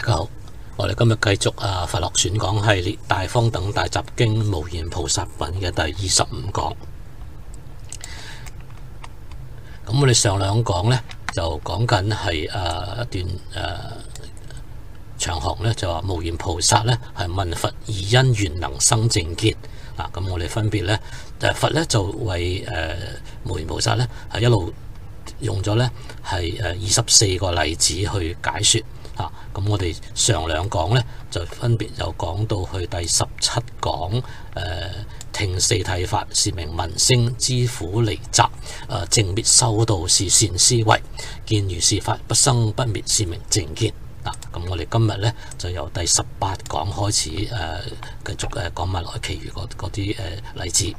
家好，我哋今日繼續佛學選講系列《大方等大集經無言菩薩品》嘅第25講。咁我哋上兩講呢，就講緊係一段長行呢，就話無言菩薩呢係問佛二因緣能生正見。咁我哋分別呢，佛呢就為無言菩薩呢係一路用咗呢係24個例子去解說。咁我哋上兩講呢，就分別又講到去第17講，聽四諦法是名聞聲，知苦離集，正滅修道是善思維，見如是法不生不滅是名正見。咁我哋今日呢，就由第18講開始繼續講埋落其餘嗰啲例子。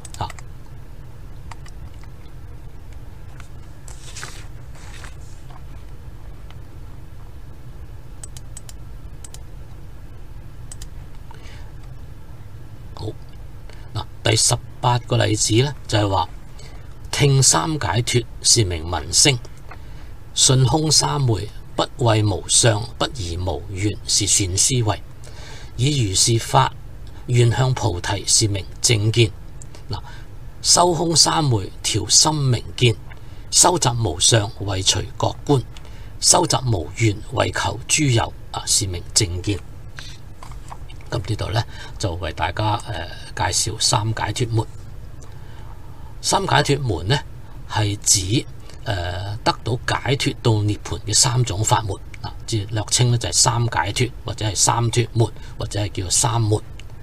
第18個例子呢，就係話聽三解脫是名聞聲，信空三昧不為無相，不疑無願是善思維，以如是法願向菩提是名正見。修空三昧調心明見，收集無相為隨覺觀，收集無願為求諸有是名正見。咁呢度呢，就為大家介紹三解脫門。三解脫門呢，係指得到解脫到涅槃嘅三種法門，即略稱呢就係三解脫，或者係三脫門，或者係叫三門。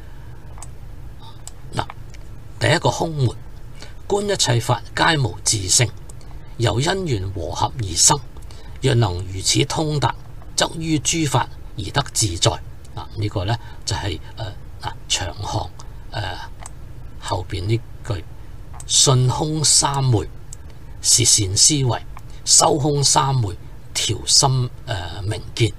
第一個空門，觀一切法皆無自性，由因緣和合而生。若能如此通達，則於諸法而得自在。呢個呢，就係長行後邊呢句，信空三昧是善思維，修空三昧調心明見。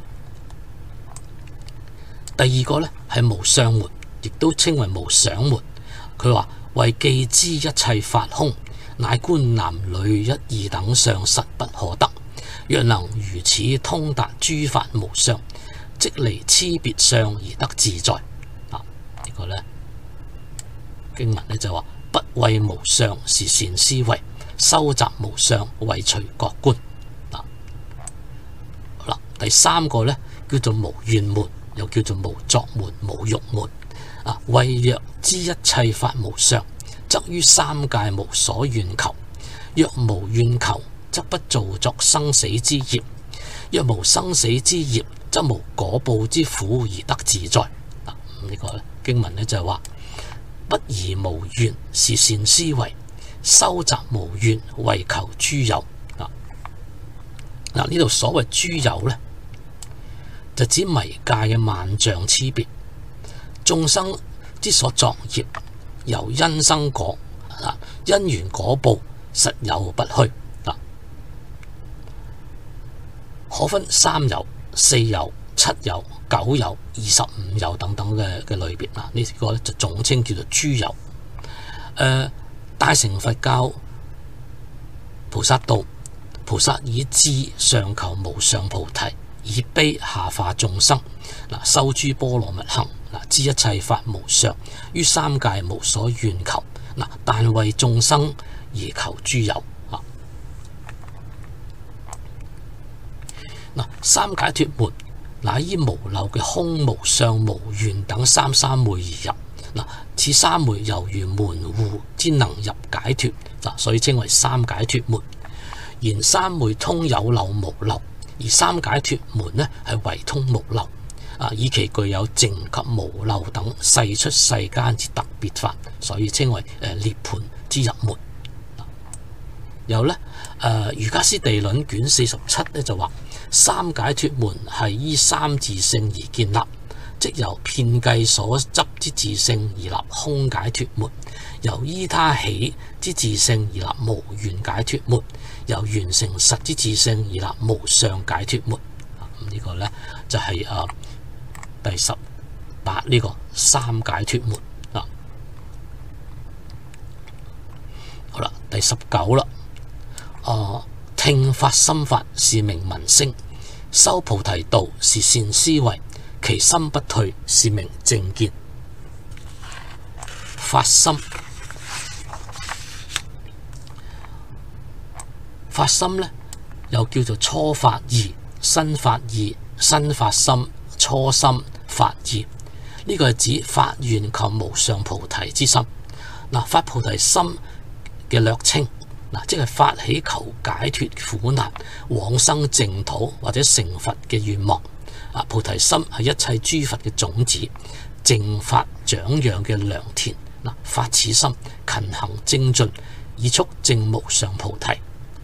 第二個呢，係無相門，亦都稱為無想門。佢話為既知一切法空，乃觀男女一異等相實不可得。若能如此通達諸法無相，即離差別相而得自在。呢個呢，經文呢就話不為無相是善思維，收集無相為隨覺觀。第三個呢，叫做無願門，又叫做無作門、無欲門。為若知一切法無相，則於三界無所願求。若無願求，則不造作生死之業。若無生死之業，則無果報之苦而得自在。呢個經文呢就係話不疑無願是善思維，收集無願為求諸有。呢度所謂諸有呢，就指迷界嘅萬象差別。眾生之所作業，由因生果，因緣果報實有不虛。可分三有、四有、七有、九有、25有等等嘅類別。呢個咧就總稱叫做諸有。大乘佛教菩薩道，菩薩以智上求無上菩提，以悲下化眾生。修諸波羅蜜行，知一切法無相，於三界無所願求。但為眾生而求諸有。三解脫門乃依無漏嘅空無相無願等三昧而入。此三昧猶如門戶之能入解脫，所以稱為三解脫門。然三昧通有漏無漏，而三解脫門呢係唯通無漏。以其具有淨及無漏等世出世間之特別法，所以稱為涅槃之入門。有呢瑜伽師地論卷47呢就話，三解脫門係依三自性而建立，即由遍計所執之自性而立空解脫門，由依他起之自性而立無願解脫門，由完成實之自性而立無相解脫門。呢個呢，就係第18呢個三解脫門。好啦，第19啦。聽法心法是名聞聲， 修菩提道是善思維，其心不退是名正見。發心，發心呢又叫做初發意、新發意、新發心、初心、發意。呢個係指發願求無上菩提之心。發菩提心嘅略稱，即係發起求解脫苦難、往生淨土或者成佛嘅願望。菩提心係一切諸佛嘅種子，正法長養嘅良田。發此心，勤行精進，以速證無上菩提。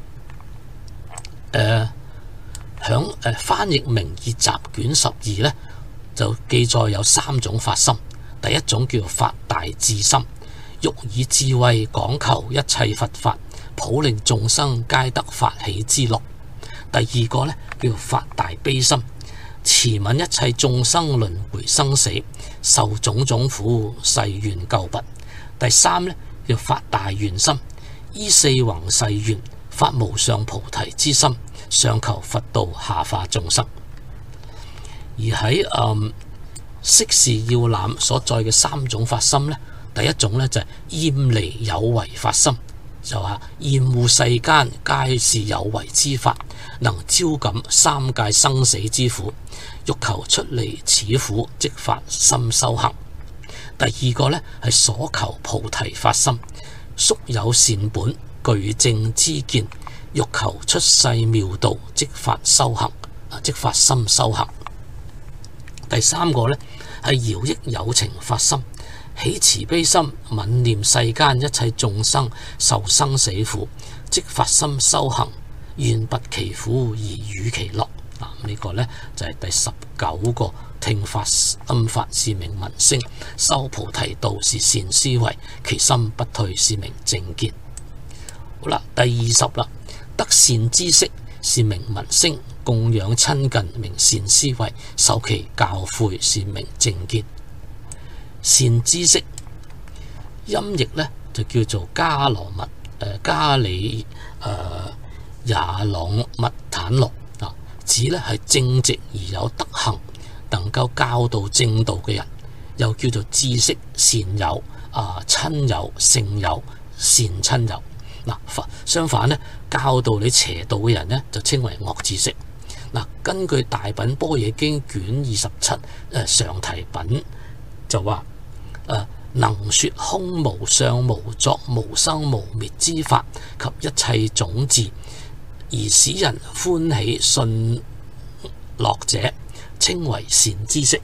響翻譯明義集卷12呢，就記載有3種發心。第一種叫發大智心，欲以智慧廣求一切佛法，普令眾生皆得發起之樂。第二個呢叫發大悲心，慈憫一切眾生輪迴生死，受種種苦，誓願救拔。第三呢叫發大願心，依四弘誓願，發無上菩提之心，上求佛道，下化眾生。而喺釋氏要覽所載嘅3種發心呢，第一種呢就係厭離有為發心，就話厭惡世間皆是有為之法，能招感三界生死之苦，欲求出離此苦，即發心修行。第二個呢係所求菩提發心，宿有善本，具正知見，欲求出世妙道，即發修行，即發心修行。第三個呢係饒益有情發心，起慈悲心，憫念世間一切眾生受生死苦，即發心修行，願拔其苦而與其樂。呢個呢就係第19個聽法心法是名聞聲，修菩提道是善思維，其心不退是名正見。好啦，第20啦，得善知識是名聞聲，供養親近名善思維，受其教誨是名正見。善知識音譯呢就叫做加羅密加里也朗密坦諾，指呢係正直而有德行，能夠教導正道嘅人，又叫做知識善友、親友、聖友、善親友。相反呢，教導你邪道嘅人呢，就稱為惡知識。根據大品般若經卷27上提品就話能說空無相無作無生無滅之法及一切種智，而使人歡喜信樂者，稱為善知識。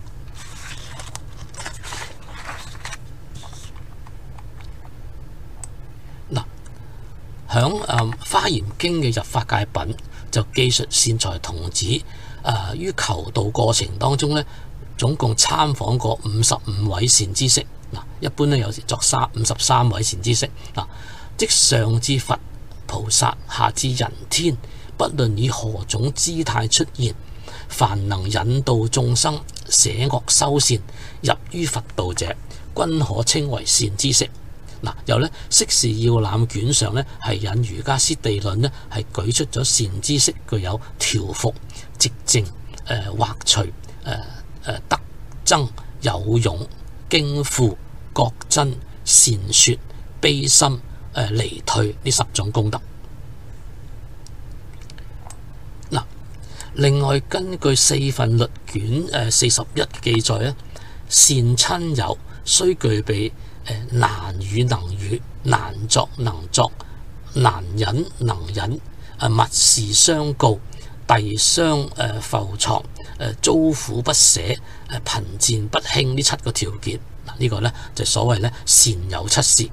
響華嚴經嘅入法界品就記述善財童子於求道過程當中呢，總共參訪過55位善知識。一般呢有時作53位善知識。即上至佛菩薩，下至人天，不論以何種姿態出現，凡能引導眾生捨惡修善，入於佛道者，均可稱為善知識。由呢釋氏要覽卷上呢，係引瑜伽師地論呢，係舉出咗善知識具有調伏、寂靜、劃除、德增、有勇、經富、覺真、善說、悲心、離退呢10種功德。另外根據四分律卷41記載呢，善親友須具備難語能語、難作能作、難忍能忍、密事相告、遞相浮藏、遭苦不捨、貧賤不輕呢7個條件。呢個呢就所謂呢善友7事。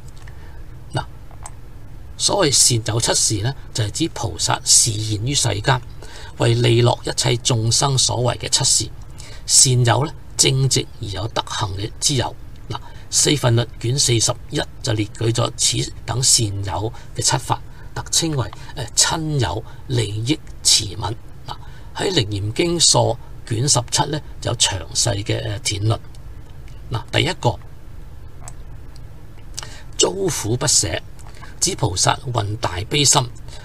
所謂善友7事呢，就係指菩薩示現於世間，為利樂一切眾生所為嘅7事。善友呢，正直而有德行嘅之友。四分律卷41就列舉咗此等善友嘅7法，特稱為親友、利益、慈憫。喺楞嚴經疏卷17呢，就有詳細嘅闡論。第一個遭苦不捨，指菩薩運大悲心，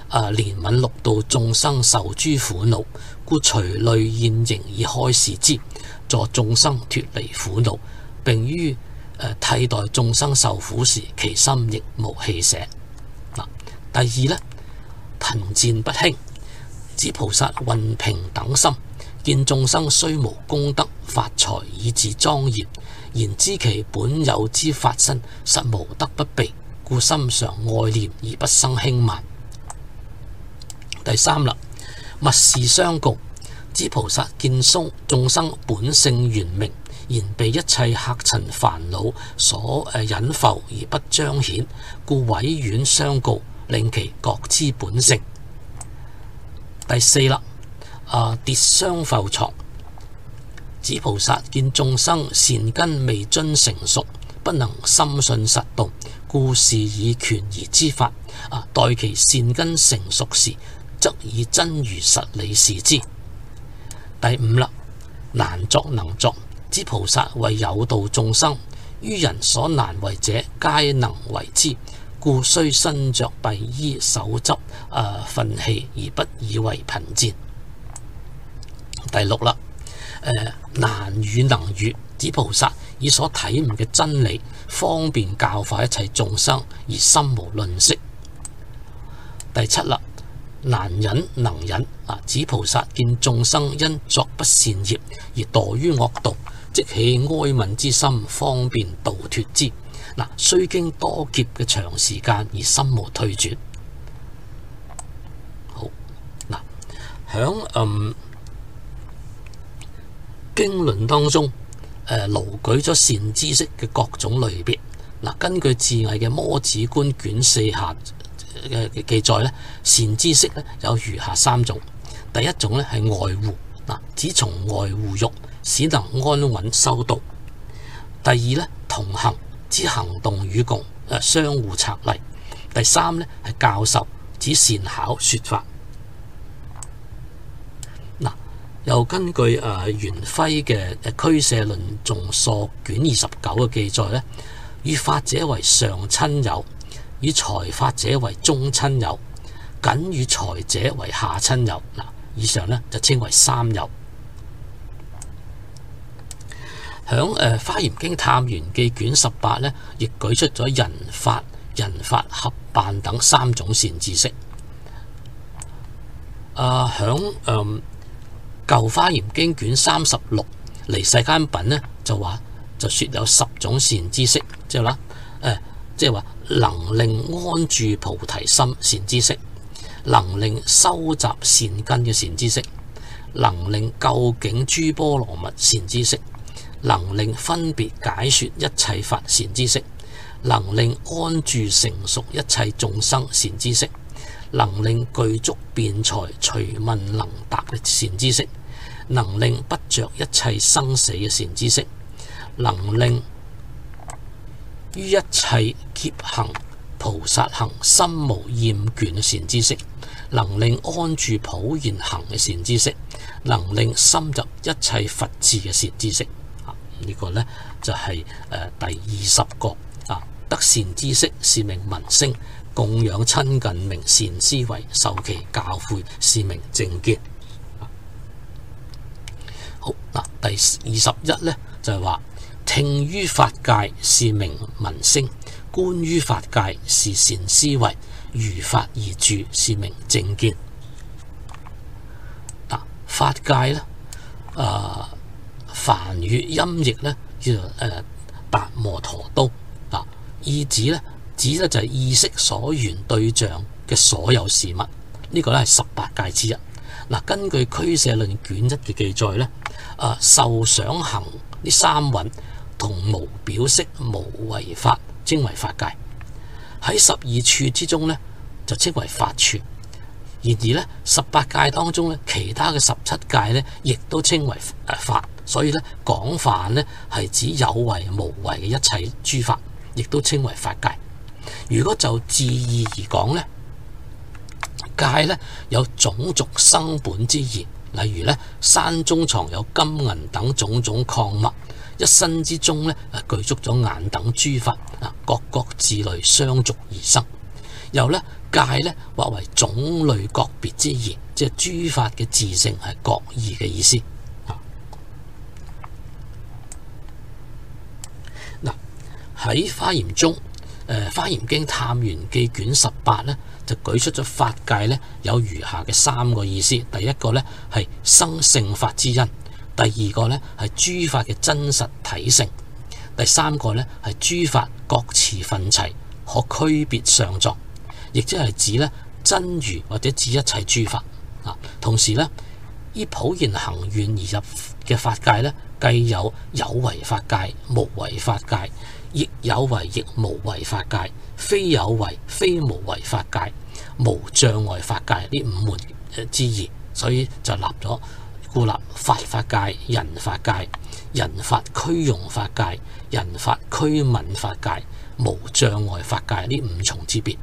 憐憫六道眾生受諸苦惱，故隨類現形以開示之，助眾生脫離苦惱，並於替代眾生受苦時，其心亦無棄捨。第二呢，貧賤不輕，指菩薩運平等心，見眾生雖無功德發財以自莊嚴，然知其本有之法身實無德不備，故心常愛念而不生輕慢。第三啦，勿事相告，指菩薩見眾生本性圓明，然被一切客塵煩惱所隱覆而不彰顯，故委婉相告，令其覺知本性。第四啦，跌相浮藏，指菩薩見眾生善根未臻成熟，不能深信實動，故示以權宜之法，待其善根成熟時，則以真如實理示之。第五啦，難作能作，指菩薩為有道眾生，於人所難為者，皆能為之，故雖身着敝衣，手執糞器，而不以為貧賤。第六啦，難語能喻，指菩薩以所體悟嘅真理，方便教化一切眾生，而心無吝嗇。第七啦，難忍能忍，指菩薩見眾生因作不善業而墮於惡道，即起哀憫之心，方便度脫之。雖經多劫嘅長時間而心無退轉。好，響經論當中，勞舉咗善知識嘅各種類別。根據智毅嘅《摩子觀卷4下嘅記載咧，善知識咧有如下三種。第一種咧係外護，指從外護欲，使能安穩修道。第二咧同行，指行動與共，相互策勵。第三咧係教授，指善巧說法。又根據元輝嘅《俱舍論頌疏卷29嘅記載咧，與法者為上親友，與財法者為中親友，僅與財者為下親友。以上咧就稱為三友。響《華嚴經探圓記卷18咧，亦舉出咗人法合辦等三種善知識。響舊華嚴經卷36離世間品咧就說有10種善知識，即係話能令安住菩提心善知識，能令收集善根嘅善知識，能令究竟諸波羅蜜善知識，能令分別解說一切法善知識，能令安住成熟一切眾生善知識，能令具足辯才隨問能答嘅善知識，能令不着一切生死嘅善知識，能令於一切劫行菩薩行心無厭倦嘅善知識，能令安住普賢行嘅善知識，能令深入一切佛智嘅善知識。呢個呢就係第20個得善知識是名聞聲，供養親近名善思維，受其教誨是名正見。好，第21呢就係話，聽於法界是名聞聲，觀於法界是善思維，如法而住是名正見。法界呢，梵語音譯呢叫做達摩陀都，意指呢就係意識所緣對象嘅所有事物。呢個咧係18界之一。根據俱舍論卷1嘅記載呢，受想行呢三蘊同無表色無為法稱為法界，喺12處之中呢就稱為法處。然而呢18界當中呢，其他嘅17界呢亦都稱為法，所以呢廣泛呢係指有為無為嘅一切諸法，亦都稱為法界。如果就字義而講呢，界呢有種族生本之義，例如呢山中藏有金銀等種種礦物，一身之中呢具足咗眼等諸法，各自類相續而生。 又咧界咧或為種類各別之義，即係諸法嘅自性係各異嘅意思。嗱，喺華嚴中，華嚴經探圓記卷18咧就舉出咗法界咧有如下嘅3個意思。第一個咧係生聖法之因，第二個咧係諸法嘅真實體性，第三個咧係諸法各持分齊，可區別上作，亦即係指咧真如或者指一切諸法。同時咧依普賢行願而入嘅法界咧，既有為法界、無為法界，亦有為亦無為法界，非有為非無為法界，無障礙法界呢5門之義，所以就故立法界、人法界、人法俱用法界、人法俱泯法界、無障礙法界呢5重之別。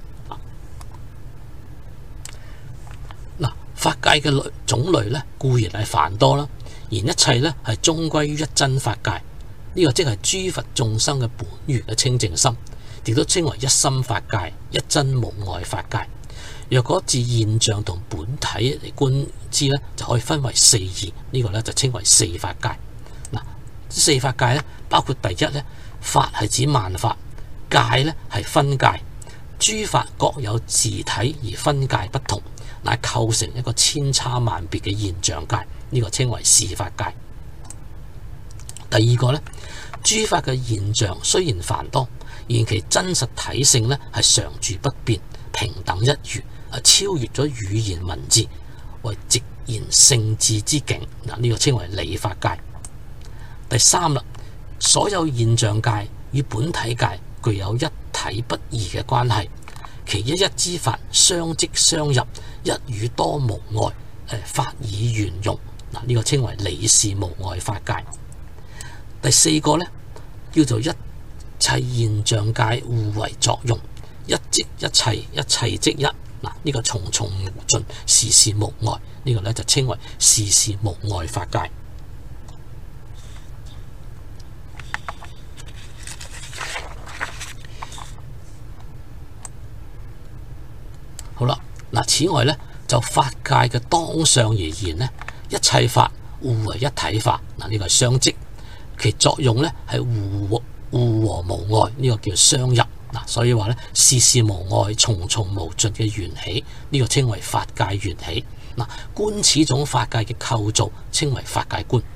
法界嘅種類咧固然係繁多啦，而一切咧係終歸於一真法界，呢個即係諸佛眾生嘅本源嘅清淨心，亦都稱為一心法界、一真無礙法界。若果自現象同本體嚟觀之咧，就可以分為4義，呢個咧就稱為4法界。嗱，4法界咧包括第一咧，法係指萬法，界咧係分界，諸法各有自體而分界不同，乃構成一個千差萬別嘅現象界，呢個稱為事法界。第二個呢，諸法嘅現象雖然繁多，然其真實體性呢係常住不變、平等一如，超越咗語言文字，為直言聖智之境。嗱，呢個稱為理法界。第三啦，所有現象界與本體界具有一體不二嘅關係。其一一之法相即相入，一與多無礙，法以圓融。嗱，呢個稱為理事無礙法界。第4個呢，叫做一切現象界互為作用，一即一切，一切即一。嗱，呢個重重無盡，事事無礙，呢個呢就稱為事事無礙法界。好啦，嗱，此外咧，就法界嘅當相而言咧，一切法互為一體法，嗱，呢個係相即，其作用咧係互和無礙，呢個叫相入。嗱，所以話咧，事事無礙，重重無盡嘅緣起，呢個稱為法界緣起。嗱，觀此種法界嘅構造，稱為法界觀。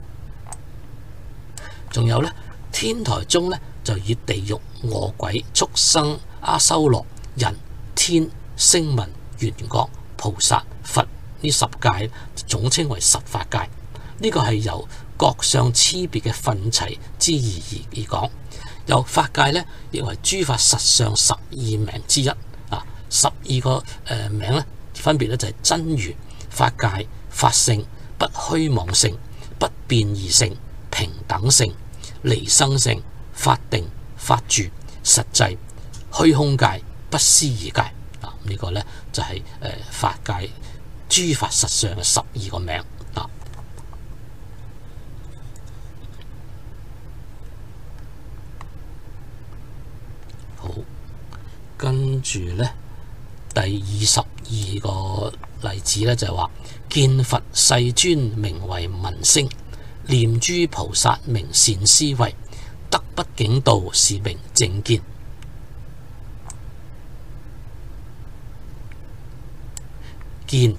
仲有咧，天台中咧就以地獄、餓鬼、畜生、阿修羅、人、天、聲聞、緣覺、菩薩、佛呢10界總稱為10法界。呢個係由各相差別嘅分齊之義而講。由法界呢，亦為諸法實相12名之一。12個名呢，分別咧就係真如、法界、法性、不虛妄性、不變異性、平等性、離生性、法定、法住、實際、虛空界、不思議界。呢個呢，就係法界諸法實相嘅12個名。好，跟住呢，第22個例子呢，就係話，見佛世尊名為聞聲，念諸菩薩名善思維，得不境道是名正見。見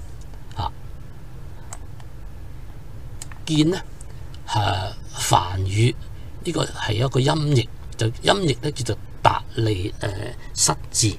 見呢梵語呢個係一個音譯，就音譯咧叫做達利失字，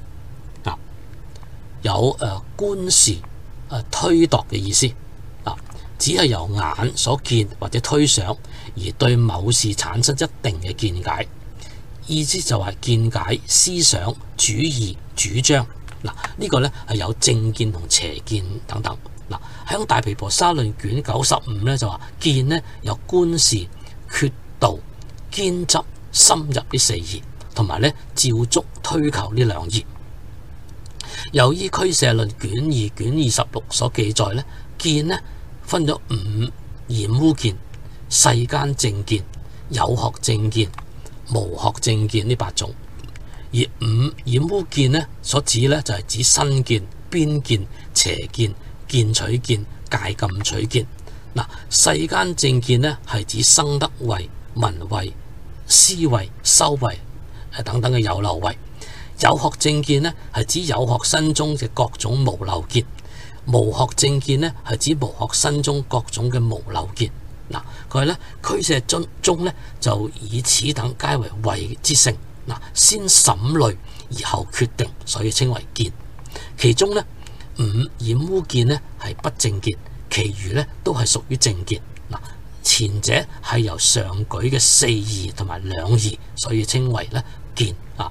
有觀視推度嘅意思。只係由眼所見或者推想而對某事產生一定嘅見解，意思就係見解、思想、主義、主張。呢個呢係有正見同邪見等等。喺大毗婆沙論卷95呢，就話見呢有觀視、決道、堅執、深入呢4義，同埋呢照足推求呢2義。由於俱舍論卷2卷26所記載呢，見呢分咗5染污見、世間正見、有學正見、無學正見呢8種。 而五染污見呢，所指呢就係指身見、邊見、邪見、見取見、戒禁取見。嗱，世間正見呢係指生得位、聞位、思位、修位等等嘅有漏位。有學正見呢係指有學身中嘅各種無漏見。無學正見呢係指無學身中各種嘅無漏見。嗱，佢係咧俱舍中呢就以此等皆為位之性。嗱，先審慮而後決定，所以稱為見。其中呢，五染污見呢係不正見，其餘呢都係屬於正見。嗱，前者係由上舉嘅四義同埋兩義，所以稱為咧見啊。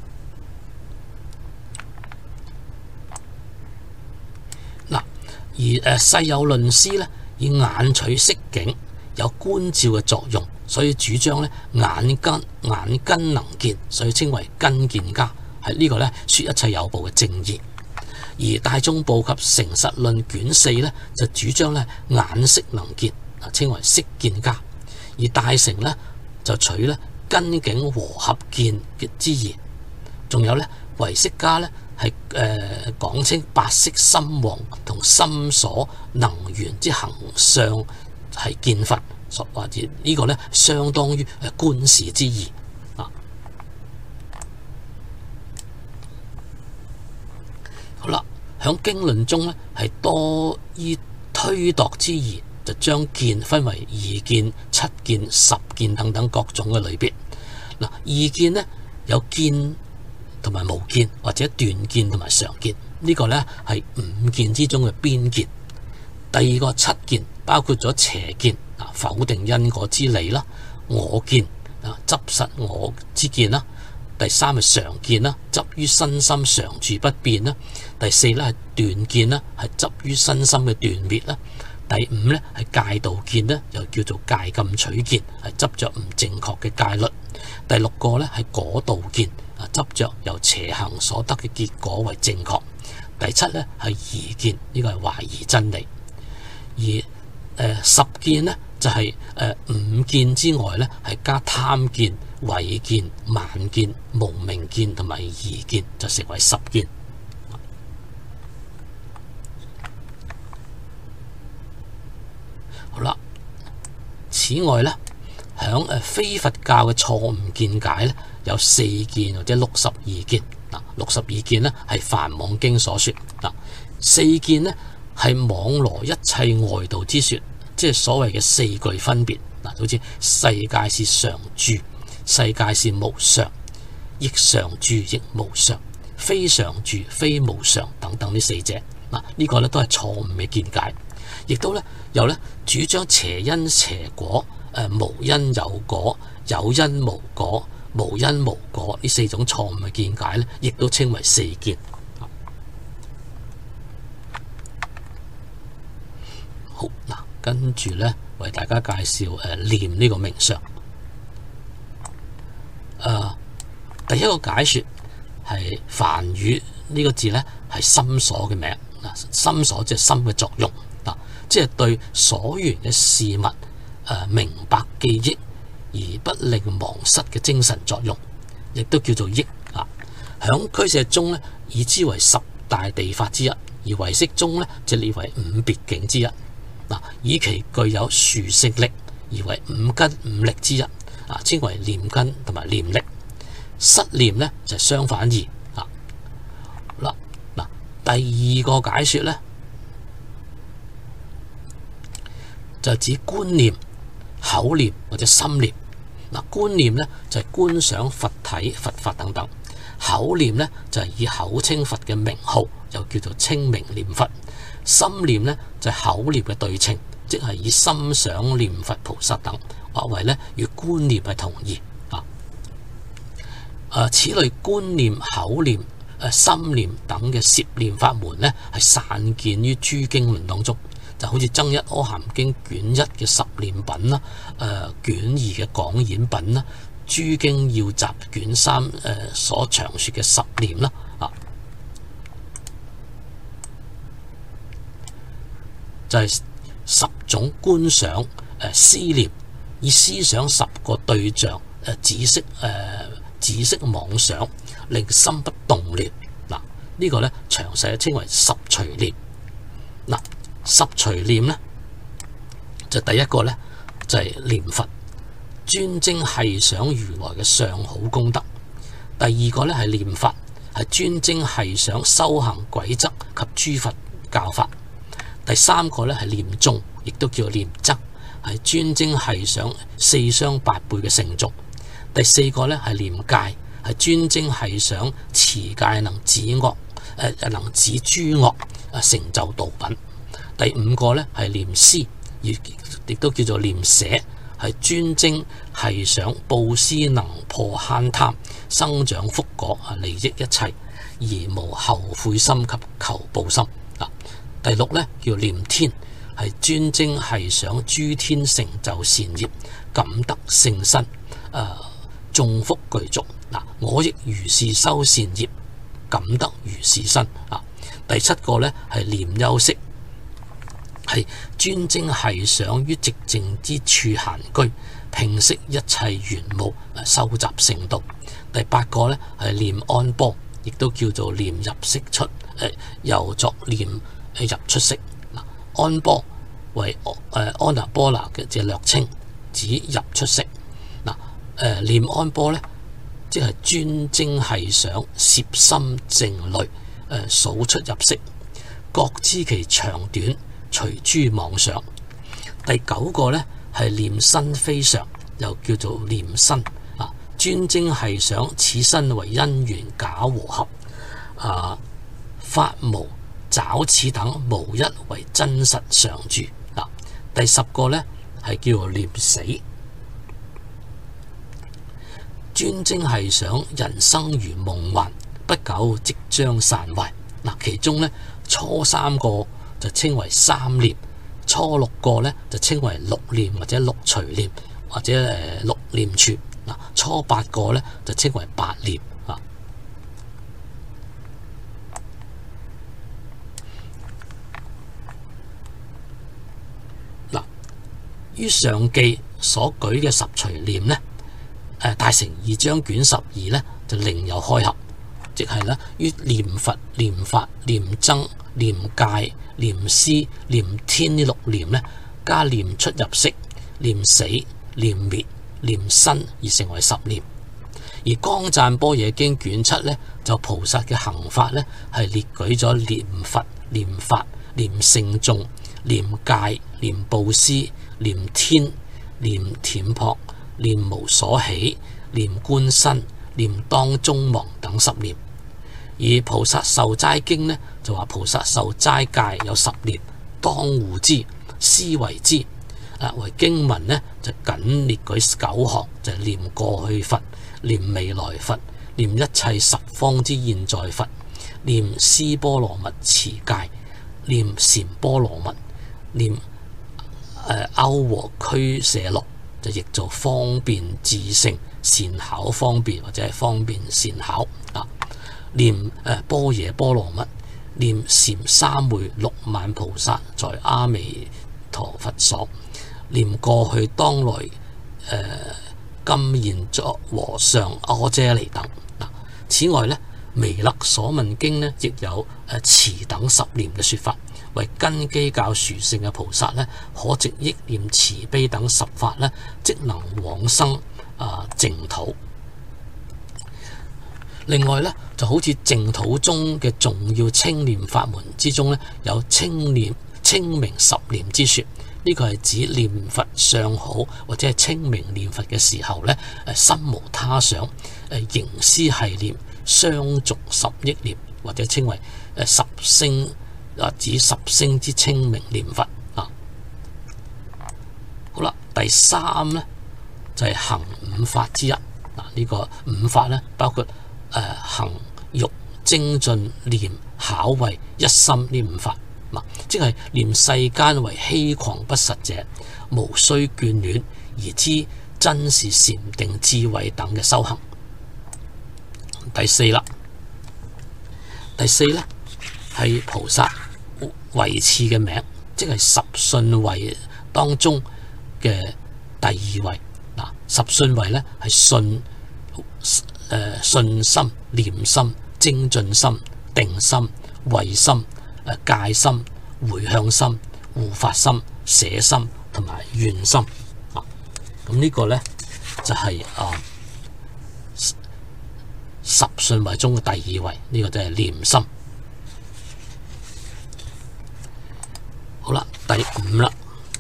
嗱，而世有論師呢，以眼取色境，有觀照嘅作用，所以主張咧眼根能見，所以稱為根見家。係呢個咧說一切有部嘅正義。而大眾部及成實論卷四咧就主張咧眼色能見，稱為色見家。而大乘咧就取咧根境和合見之義。仲有咧唯識家咧係講稱八識心王同心所能緣之行相係見法，或者呢個咧相當於觀視之義啊。好啦，響經論中咧係多依推度之義，就將見分為二見、七見、十見等等各種嘅類別。嗱，二見呢有見同埋無見，或者斷見同埋常見，呢個呢係五見之中嘅邊見。第二個七見包括咗邪見，否定因果之理啦；我見執實我之見啦；第三係常見啦，執於身心常住不變啦；第四呢係斷見啦，係執於身心嘅斷滅啦；第五呢係戒道見啦，又叫做戒禁取見，係執着唔正確嘅戒律；第六個呢係果道見，執着由邪行所得嘅結果為正確；第七呢係疑見，呢個係懷疑真理。而十見呢就係五見之外呢係加貪見、慧見、慢見、無明見同埋疑見，就成為十見。好啦，此外呢，響非佛教嘅錯誤見解呢，有四見或者62見。62見呢係梵網經所說。四見呢係網羅一切外道之說，即係所謂嘅四句分別。好似世界是常住，世界是無常，亦常住亦無常，非常住非無常等等呢四者。呢個咧都係錯誤嘅見解，亦都咧有咧主張邪因邪果，無因有果，有因無果，無因無果呢四種錯誤嘅見解咧，亦都稱為四見。好嗱，跟住咧為大家介紹念呢個名相。第一個解說係梵語呢個字咧係心所嘅名。心所即係心嘅作用，即係對所緣嘅事物明白記憶而不令忘失嘅精神作用，亦都叫做憶。響俱舍中咧以之為十大地法之一，而唯識中咧就列為五別境之一。以其具有殊勝力而為五根五力之一，稱為念根同埋念力。失念呢就係相反義。第二個解說呢，就指觀念、口念或者心念。觀念呢就係觀想佛體、佛法等等；口念呢就係以口稱佛嘅名號，又叫做稱名念佛。心念呢就係口念嘅對稱，即係以心想念佛菩薩等，或為呢與觀念係同義。此類觀念、口念、心念等嘅攝念法門呢，係散見於諸經論當中，就好似增一阿含經卷一嘅十念品啦，卷二嘅講演品啦，諸經要集卷三所詳說嘅十念啦。就係十種觀想思念，以思想十個對象紫色止息妄想，令心不動念。嗱，呢個咧詳細稱為十隨念。嗱，十隨念咧就第一個咧就係念佛，專精繫想如來嘅上好功德。第二個咧係念法，係專精繫想修行軌則及諸佛教法。第三個咧係念眾，亦都叫做念僧，係專精繫想四雙八輩嘅聖眾。第四個咧係念戒，係專精繫想持戒能止惡，能止諸惡，成就道品。第五個咧係念施，亦都叫做念捨，係專精繫想布施能破慳貪，生長福果，利益一切，而無後悔心及求報心。第六咧叫念天，係專精繫想諸天成就善業，感得聖身，眾福具足。我亦如是修善業，感得如是身。第七個咧係念休息，係專精繫想於寂靜之處閒居，平息一切緣務，收集聖道。第八個咧係念安般，亦都叫做念入息出，又作念入出息。安般為安那波那嘅略稱，指入出息。念安般咧，即係專精繫想攝心靜慮，數出入息，覺知其長短，隨諸妄想。第九個咧係念身非常，又叫做念身。專精繫想此身為因緣假和合，法無找此等，無一為真實常住。第十個咧係叫做念死，專精繫想人生如夢幻，不久即將散壞。其中咧初三個就稱為三念，初六個咧就稱為六念或者六隨念或者六念處。初八個咧就稱為八念。於上記所舉嘅十隨念呢，大乘二章卷12呢就另有開合，即係呢於念佛、念法、念僧、念戒、念施、念天呢六念呢，加念出入息、念死、念滅、念身而成為十念。而光讚般若經卷7呢，就菩薩嘅行法呢，係列舉咗念佛、念法、念聖眾、念戒、念布施、念天、念恬泊、念無所起、念觀身、念當中亡等十念。而菩薩受齋經呢，就話菩薩受齋戒有十念，當護之、思惟之。為經文呢，就僅列舉9項，就係念過去佛、念未來佛、念一切十方之現在佛、念尸波羅蜜持戒、念禪波羅蜜、念歐和俱舍羅，就譯做方便自性、善巧方便或者係方便善巧。念般若波羅蜜，念禪三昧6萬菩薩在阿彌陀佛所，念過去當來今現作和尚阿闍黎等。此外呢，彌勒所問經呢，亦有持等十念嘅說法，為根基較殊勝嘅菩薩呢，可藉憶念慈悲等十法呢，即能往生淨土。另外呢，就好似淨土中嘅重要稱念法門之中呢，有稱明十念之說。呢個係指念佛相好或者係稱名念佛嘅時候呢，心無他想，凝思繫念，相續10億念，或者稱為十聲，指十聲之稱名念佛。好啦，第三呢，就係行五法之一。呢個五法呢，包括行、育、精進、念、巧慧、一心呢五法。即係念世間為虛誑不實者，無須眷戀而知真是禪定智慧等嘅修行。第四啦，第四呢係菩薩位次嘅名，即係十信位當中嘅第2位。十信位呢係信信心、念心、精進心、定心、慧心、戒心、回向心、護法心、捨心同埋願心。咁呢個呢，就係十順位中嘅第二位，呢個就係念心。好啦，第五啦。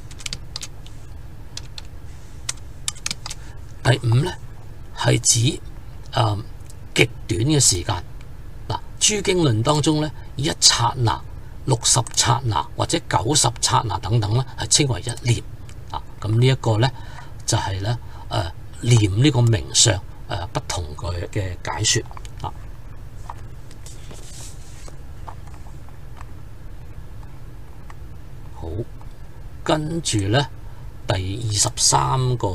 第五呢，係指極短嘅時間。諸經論當中呢，以一剎那、60剎那或者90剎那等等呢，係稱為一念。咁呢一個呢，就係呢念呢個名相不同嘅解說。好，跟住呢，第23個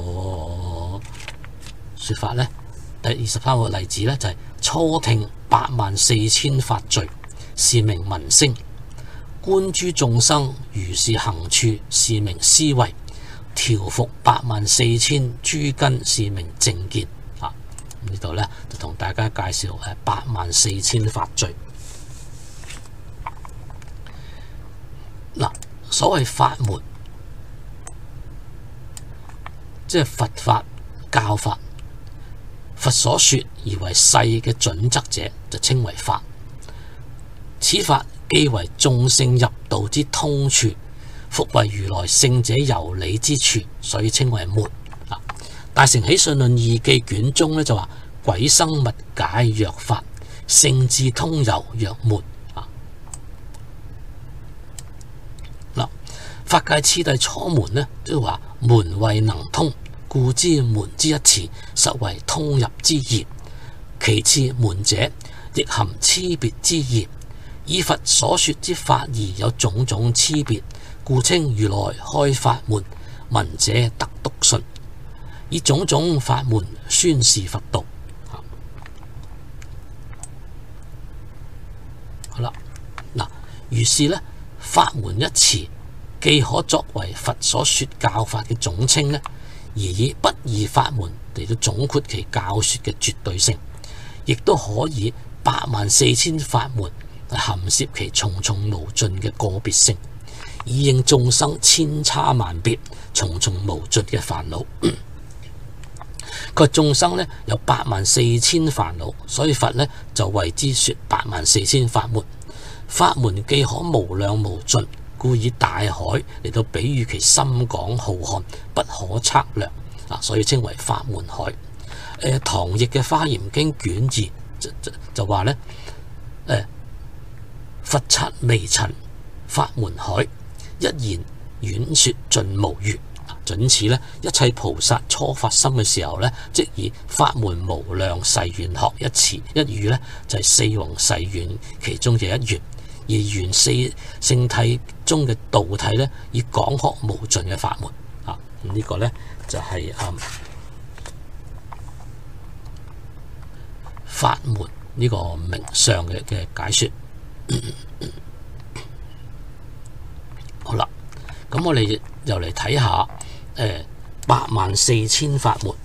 說法呢，第23個例子呢，就係初聽84000法序，是名聞聲；觀諸眾生如是行處，是名思維；調伏84000諸根，是名正見。呢度呢，就同大家介紹84000法序。所謂法門，即係佛法教法，佛所說而為世嘅準則者，就稱為法。此法既為眾聖入道之通處，復為如來聖者遊理之處，所以稱為門。大乘起信論義記卷中呢，就話：鬼生物解曰法，聖智通遊曰門。法界次第初門呢，即係話門為能通，故知門之一詞，實為通入之意。其次門者，亦含差別之意。以佛所說之法義有種種差別，故稱如來開法門，聞者得篤信。以種種法門宣示佛道。好啦，於是呢，法門一詞既可作為佛所說教法嘅總稱呢，而以不二法門嚟到總括其教說嘅絕對性，亦都可以84000法門含攝其重重無盡嘅個別性，以應眾生千差萬別、重重無盡嘅煩惱。佢眾生呢有84000煩惱，所以佛呢就為之說84000法門。法門既可無量無盡，故以大海嚟到比喻其深廣浩瀚，不可測量，所以稱為法門海。唐譯嘅《華嚴經》卷2就話呢，佛剎微塵法門海，一言遠說盡無餘。準此呢，一切菩薩初發心嘅時候呢，即以法門無量誓願學一詞一語呢，就係四弘誓願其中嘅一願。而原四聖諦中嘅道體呢，以講學無盡嘅法門。呢個呢，就係法門呢個名相嘅解說。好啦，咁我哋又嚟睇下84000法門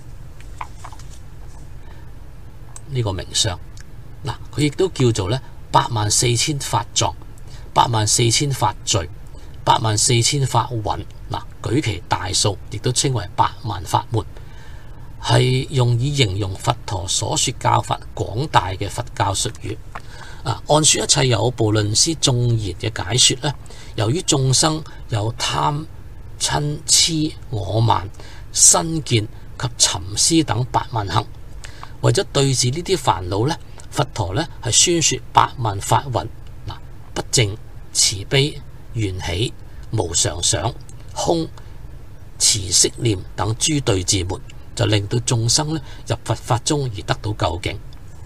呢個名相。佢亦都叫做呢84000法藏、84000法序、84000法蘊。舉其大數，亦都稱為8萬法門，係用以形容佛陀所說教法廣大嘅佛教術語。按說一切有部論師眾言嘅解說呢，由於眾生有貪、嗔、癡、我慢、身見及尋思等8萬行，為咗對治呢啲煩惱呢，佛陀呢係宣說8萬法蘊。不淨、慈悲、緣起、無常想、空、持息念等諸對治門，就令到眾生呢入佛法中而得到究竟。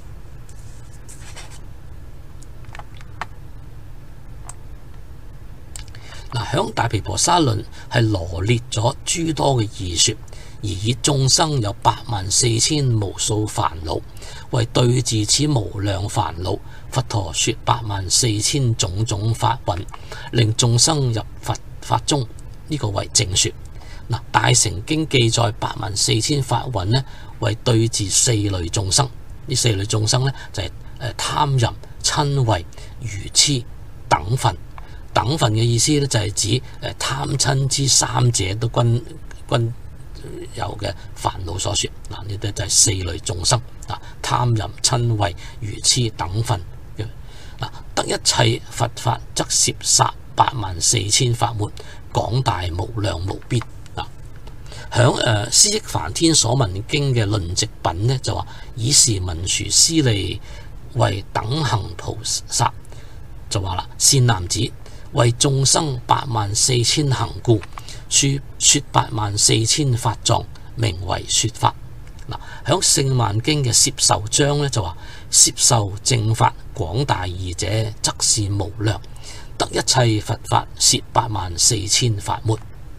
響大毗婆沙論係羅列咗諸多嘅義說，而以眾生有84000無數煩惱，為對治此無量煩惱，佛陀說84000種種法蘊，令眾生入佛法中，呢個為正說。大乘經記載84000法蘊呢，為對治4類眾生。 呢四類眾生呢，就係貪淫、瞋恚、愚痴等分。等分嘅意思呢，就係指貪瞋痴三者都均有嘅煩惱所說。嗱，呢啲就係四類眾生。貪淫、瞋恚、愚痴等分。得一切佛法則攝殺84000法門，廣大無量無邊。響思憶梵天所聞經嘅論直品呢，就話以是文殊師利為等行菩薩，就話啦，善男子，為眾生84000行故，說84000法藏，名為說法。響聖曼經嘅攝受章呢，就話攝受正法廣大義者，則是無量，得一切佛法攝84000法門。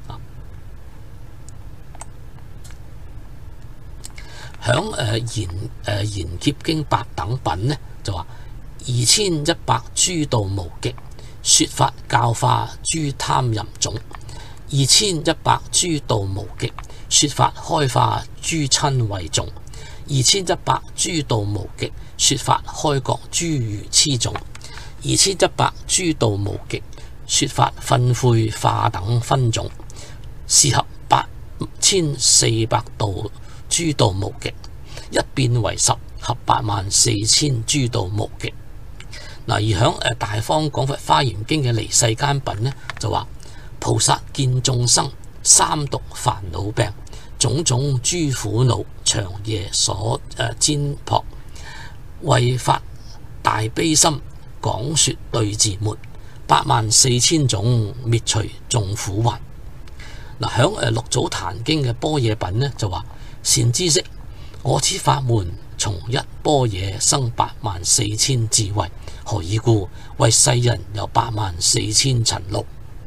響賢劫經八等品呢，就話2100諸道無極，說法教化諸貪淫種；2100諸道無極，說法開化諸瞋恚種；2100諸道無極，說法開覺諸愚癡種；2100諸道無極，說法糞悔化等分種。是合8400道諸道無極，一變為10，合84000諸道無極。而響大方廣佛華嚴經嘅離世間品呢，就話菩薩見眾生三毒煩惱病，種種諸苦惱，長夜所煎迫，為發大悲心，講說對治門，84000種滅除眾苦患。響六祖壇經嘅般若品呢，就話善知識，我此法門從一般若生84000智慧，何以故？為世人有84000塵勞。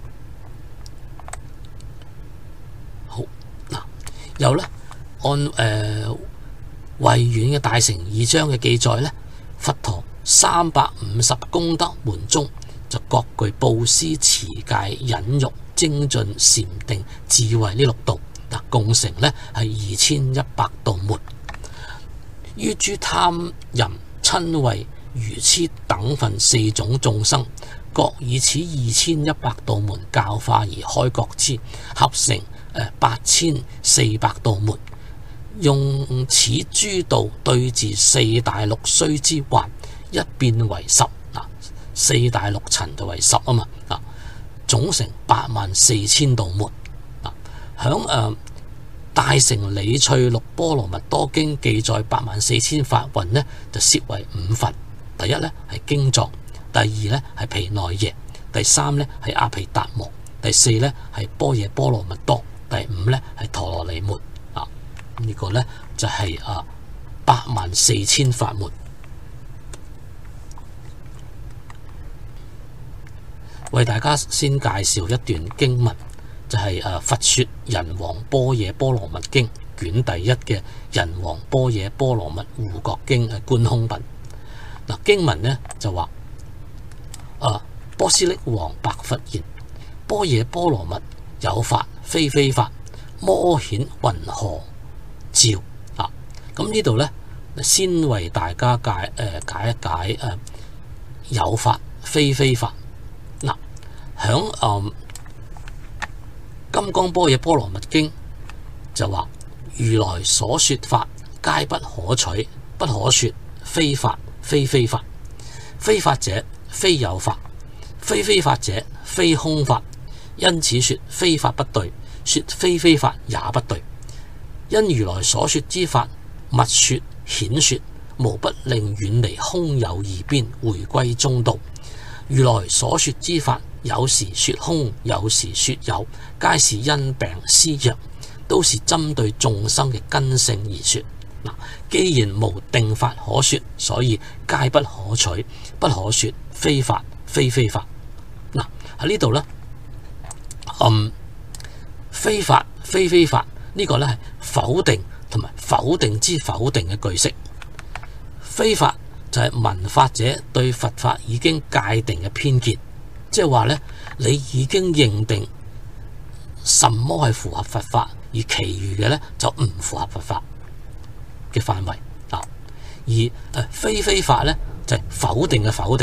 好，又呢，按慧遠嘅大乘義章嘅記載呢，佛陀350功德門中就各具布施、持戒、忍辱、精進、禪定、智慧呢6道，共成呢係2100道門。於諸貪淫、瞋恚、愚癡等分4種眾生，各以此2100道門教化而開覺之，合成8400道門，用此諸道對治4大六須之患，一變為10。4大六塵就為10啊嘛，總成84000道門。響大乘理趣六波羅蜜多經記載84000法雲呢，就攝為5份。第一呢係經藏，第二呢係毗奈耶，第三呢係阿毗達摩，第四呢係般若波羅蜜多，第五呢係陀羅尼門。呢個呢就係84000法門。為大家先介紹一段經文，就係佛說人王般若波羅蜜經卷第一嘅人王般若波羅蜜護國經嘅觀空品。經文呢就話波斯匿王白佛言：般若波羅蜜有法非非法，摩顯雲何照。咁呢度呢，先為大家解一解有法非非法。響金剛般若波羅蜜經就話，如來所說法皆不可取，不可說，非法非非法，非法者非有法，非非法者非空法，因此說非法不對，說非非法也不對。因如來所說之法密說顯說，無不令遠離空有二邊，回歸中道。如來所說之法有時說空，有時說有，皆是因病施藥，都是針對眾生嘅根性而說。既然無定法可說，所以皆不可取，不可說，非法非非法。喺呢度呢，非法非非法呢個呢係否定同埋否定之否定嘅句式。非法就係聞法者對佛法已經界定嘅偏見，即係話呢，你已經認定什麼係符合佛法，而其餘嘅呢就唔符合佛法嘅範圍。 而非法呢，就係否定嘅否定，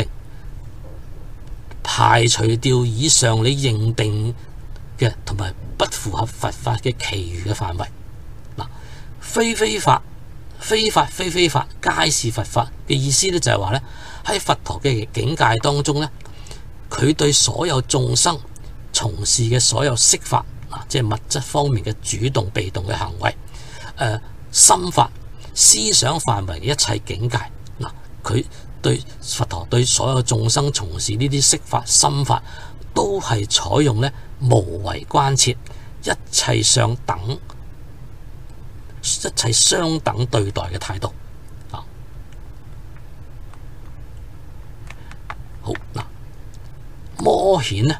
排除掉以上你認定嘅同埋不符合佛法嘅其餘嘅範圍。嗱，非法、皆是佛法嘅意思咧，就係話咧，喺佛陀嘅境界當中咧，佢對所有眾生從事嘅所有色法，即係物質方面嘅主動被動嘅行為，心法、思想範圍嘅一切境界，嗱，佢對佛陀對所有眾生從事呢啲色法、心法，都係採用咧無為關切，一切相等對待嘅態度。好嗱，摩顯呢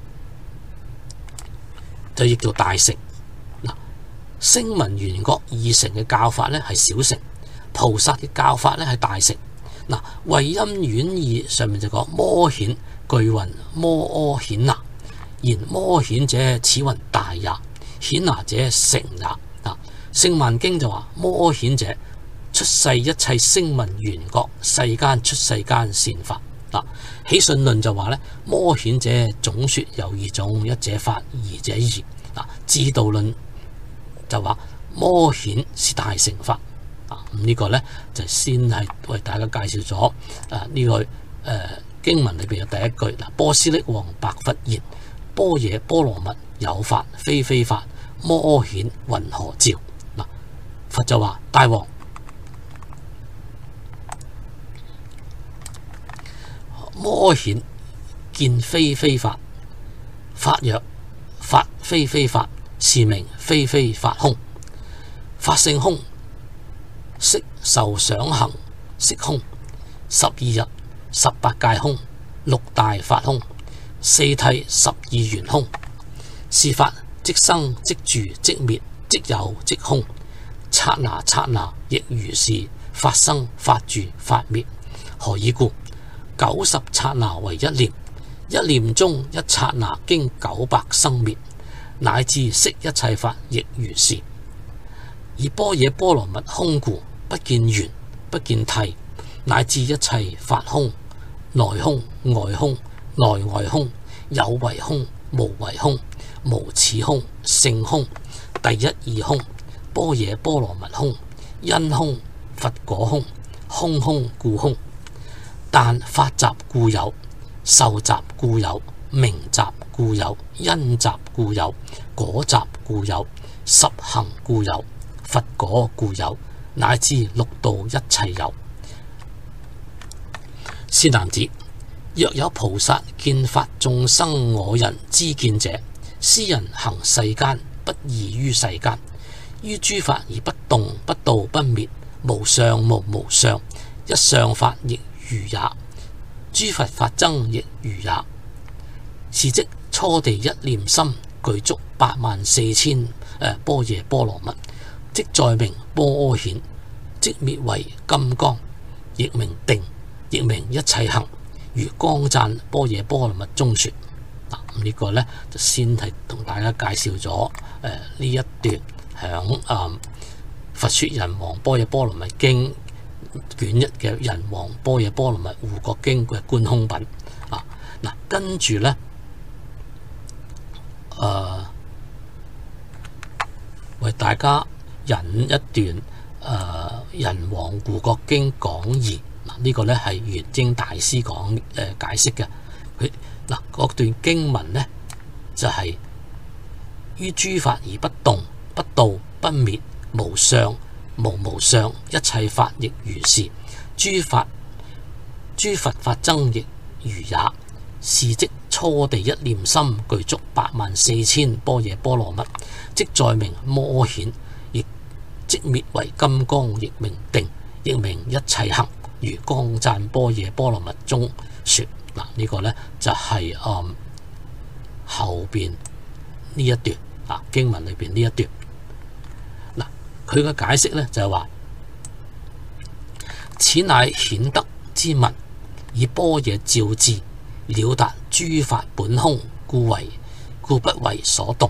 就譯做大乘。嗱，聲聞緣覺二乘嘅教法咧係小乘，菩薩嘅教法咧係大乘。嗱，慧音丸義上面就講摩顯具云摩訶顯那，言摩顯者此云大也，顯那者乘也。聖曼經就話摩顯者出世一切聲聞緣覺，世間出世間善法。起信論就話咧摩顯者總說有二種，一者法，二者義。智度論就話摩顯是大乘法。咁呢個咧就先係為大家介紹咗呢個經文裏邊嘅第一句。波斯匿王白佛言：般若波羅蜜有法非法，摩顯云何照？佛就話：大王，摩顯見非法，法曰：法非法，是名非法空。法性空，色受想行識空，12日18界空，6大法空，四諦12緣空。是法即生即住即滅，即有即空。剎那亦如是，法生法住法滅。何以故？90剎那為一念，一念中一剎那經900生滅，乃至識一切法亦如是。以般若波羅蜜空故，不見緣，不見諦，乃至一切法空，內空外空，內外空，有為空，無為空，無始空，性空，第一義空。般若波羅蜜空，因空佛果空，空空故空。但法集故有，受集故有，名集故有，因集故有，果集故有，十行故有，佛果故有，乃至六道一切有。善男子，若有菩薩見發眾生我人之見者，斯人行世間，不異於世間。於諸法而不動不道不滅，無相無相，一相法亦如也。諸佛法僧亦如也。是即初地一念心具足84000般若波羅蜜，即在名摩訶顯，即滅為金剛，亦名定，亦名一切行。如光讚般若波羅蜜中說。咁呢個呢，就先係同大家介紹咗呢一段響佛說人王般若波羅蜜經卷1嘅人王般若波羅蜜護國經嘅觀空品。跟住呢，為大家引一段人王護國經講義。呢個呢係圓精大師講解釋嘅。佢嗰段經文呢，就係、是、於諸法而不動不道不滅，無相無相，一切法亦如是。諸佛法僧亦如也。是即初地一念心具足84000般若波羅蜜，即在名摩訶顯，亦即滅為金剛，亦名定，亦名一切行。如光讚般若波羅蜜中說。呢個呢，就係、是、後邊呢一段經文裏邊呢一段。佢嘅解釋呢，就係話：此乃顯德之文，以般若照智，了達諸法本空，故不為所動。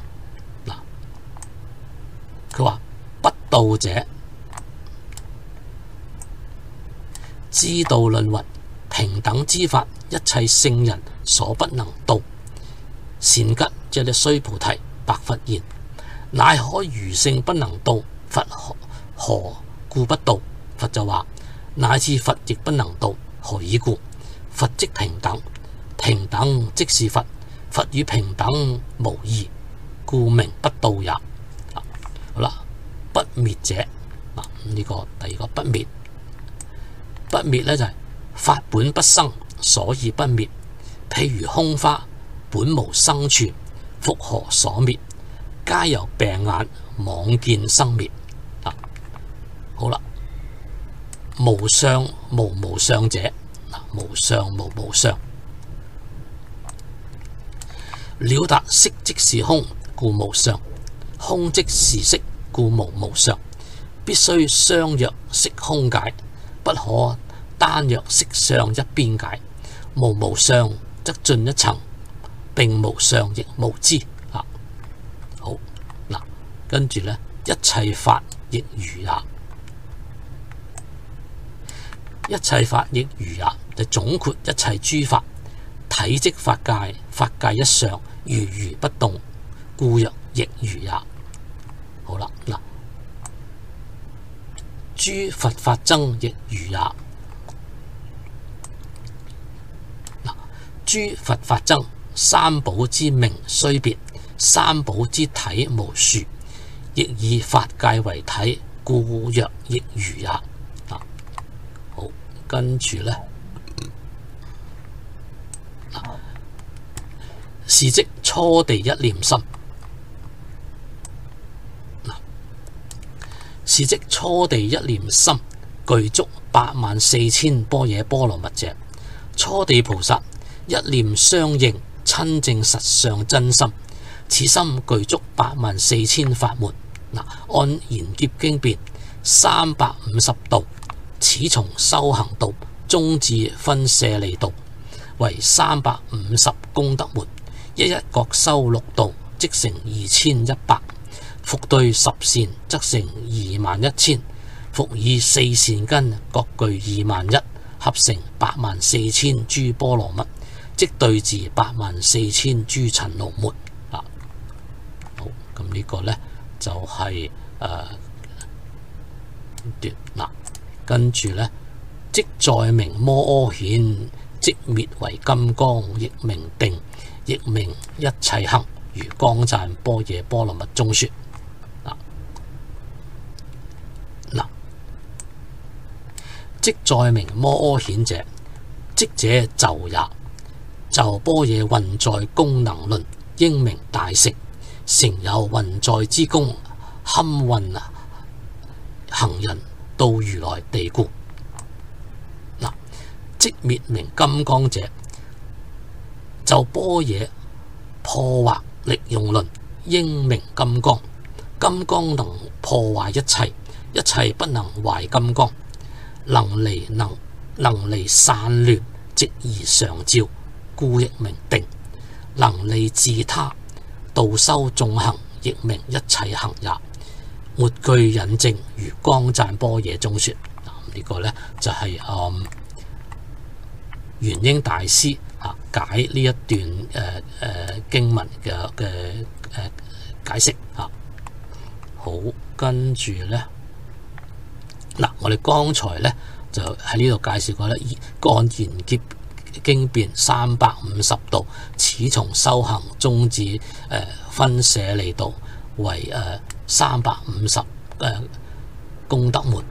佢話不道者， 知道論云：平等之法，一切聖人所不能到。善吉，即係須菩提，白佛言：乃可餘聖不能到，佛何故不到？佛就話：乃至佛亦不能到，何以故？佛即平等，平等即是佛，佛與平等無異，故名不到也。好啦，不滅者，呢個第二個不滅。不滅呢就係法本不生，所以不滅。譬如空花本無生處，復何所滅？皆由病眼妄見生滅。好啦，無相無無相者，無相無無相，了達色即是空，故無相；空即是色，故無無相。必須相若色空解，不可單若色相一邊解。無無相則進一層，並無相亦無知。好嗱，跟住呢，一切法亦如也。一切法亦如也，就總括一切諸法，體即法界，法界一相，如如不動，故曰亦如也。好啦，嗱，諸佛法僧亦如也。嗱，諸佛法僧，三寶之名雖別，三寶之體無殊，亦以法界為體，故曰亦如也。好，跟住呢，是即初地一念心。是即初地一念心，具足84000般若波羅蜜者。初地菩薩一念相應，親證實相真心，此心具足84000法門。按賢劫經變，350道，此從修行道，中至分舍利道，為350功德門，一一各修6道，即成2100。復對10善，則成21000。復以4善根，各具21000，合成84000諸波羅蜜，即對治84000諸塵勞門。好，咁呢個呢，就係跟住呢，即在名摩訶顯，即滅為金剛，亦名定，亦名一切行，如光讚般若波羅蜜中說。即在名摩訶顯者，即者就也。就般若運在功能論，應名大乘，成有運在之功，堪運行人到如來地故。即滅名金剛者，就般若破惑力用論，應名金剛。金剛能破壞一切，一切不能壞金剛。能離散亂，即而常照，故亦名定。能離自他，道修眾行，亦名一切行也。末句引證，如光讚般若中說。呢個呢，就係玄英大師解呢一段經文嘅解釋。好，跟住呢。我哋剛才呢，就喺呢度介紹過咧，按賢劫經變350道，此從修行中至分舍利道，為350功德門。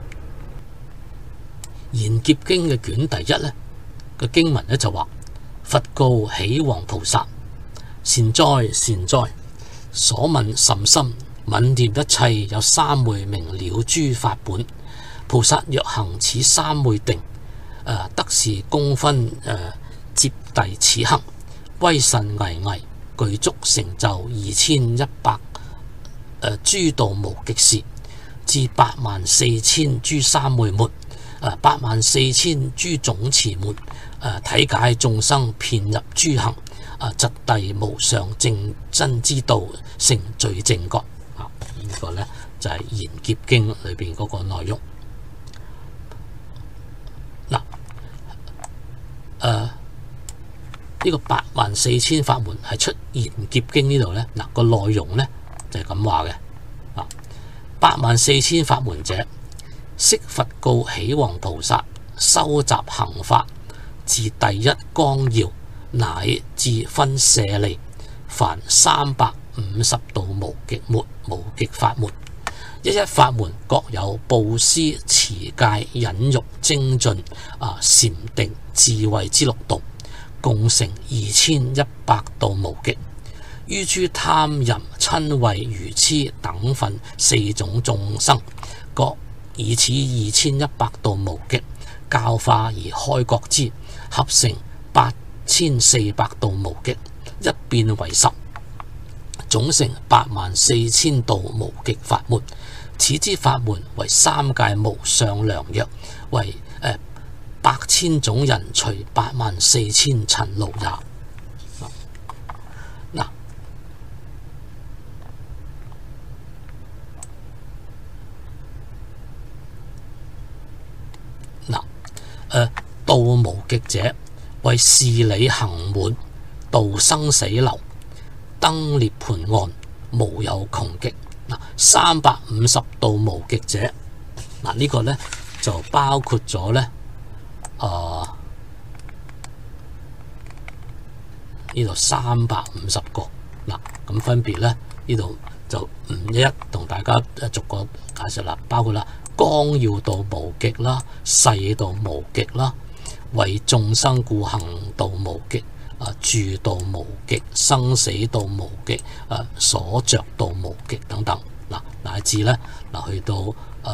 賢劫經嘅卷第1呢個經文呢，就話：佛告喜王菩薩，善哉善哉，所問甚深，愍念一切有三昧明了諸法本。菩薩若行此三昧定，得是功分接遞此行，威神巍巍，具足成就2100諸道無極事，至84000諸三昧門，84000諸總持門，體解眾生遍入諸行，質遞無上正真之道，成最正覺。呢個呢，就係賢劫經裏邊嗰個內容。 呢個八萬四千法門係出賢劫經呢度呢，嗱個內容呢就係咁話嘅。八萬四千法門者，悉佛告起王菩薩修習行法，自第一綱要乃至分舍利，凡350道無極沒無極法門，一一法門各有布施、持戒、忍辱、精進、禪定、智慧之6道，共成2100道無極。於諸貪淫、瞋恚、愚癡等分4種眾生，各以此2100道無極教化而開覺之，合成8400道無極，一變為10，總成84000道無極法門。此之法門為三界無上良藥，為8,000種人除84000塵勞也。道無極者，為事理行滿，度生死流，登涅槃岸，無有窮極。350道無極者，呢個呢就包括咗呢呢度350個。咁分別呢，呢度就唔一一同大家逐個解釋啦，包括啦光耀道無極啦，世道無極啦，為眾生故行道無極，住道無極，生死道無極，所着道無極等等。乃至咧去到